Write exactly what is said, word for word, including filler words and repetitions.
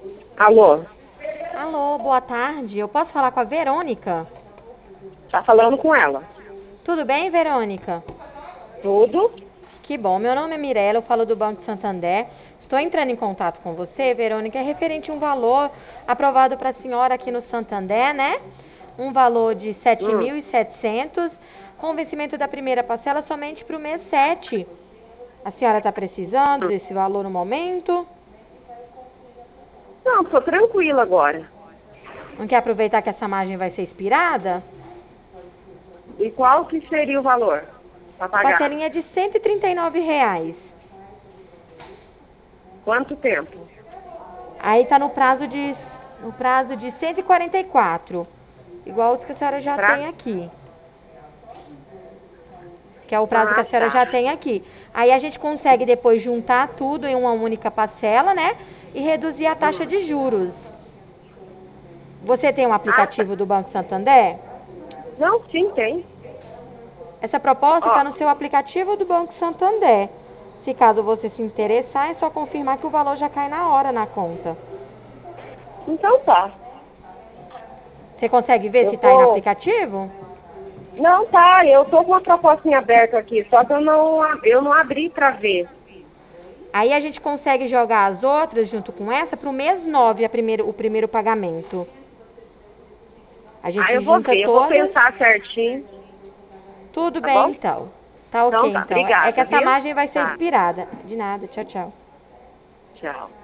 Alô, Alô, boa tarde. Eu posso falar com a Verônica? tá falando com ela? Tudo bem, Verônica? Tudo? Que bom. Meu nome é Mirella, eu falo do Banco Santander. Estou entrando em contato com você, Verônica, é referente a um valor aprovado para a senhora aqui no Santander, né? Um valor de sete Hum. mil e setecentos, com vencimento da primeira parcela somente para o mês sete. A senhora está precisando desse valor no momento? Não, tô tranquila agora. Não quer aproveitar que essa margem vai ser expirada? E qual que seria o valor para pagar? Parcelinha de cento e trinta e nove reais. Quanto tempo? Aí tá no prazo de no prazo de cento e quarenta e quatro, igual os que a senhora já Pra... tem aqui, que é o prazo que Ah, a senhora tá. já tem aqui. Aí a gente consegue depois juntar tudo em uma única parcela, né? E reduzir a taxa Hum. de juros. Você tem um Ah, tá. aplicativo do Banco Santander? Não, sim, tem. Essa proposta está Ó, no seu aplicativo do Banco Santander. Se caso você se interessar, é só confirmar que o valor já cai na hora na conta. então tá. Você consegue ver se Eu está aí no vou... aplicativo? Não, tá, eu tô com uma proposta em aberto aqui, só que eu não, a- eu não abri pra ver. Aí a gente consegue jogar as outras junto com essa para o mês nove, a primeiro, o primeiro pagamento. A Aí eu gente vou junta ver, eu vou todas. pensar certinho, Tudo tá bem bom? então. Tá Então ok tá, então. É é que obrigada, essa viu? margem vai ser Tá, expirada. De nada. Tchau, tchau. tchau.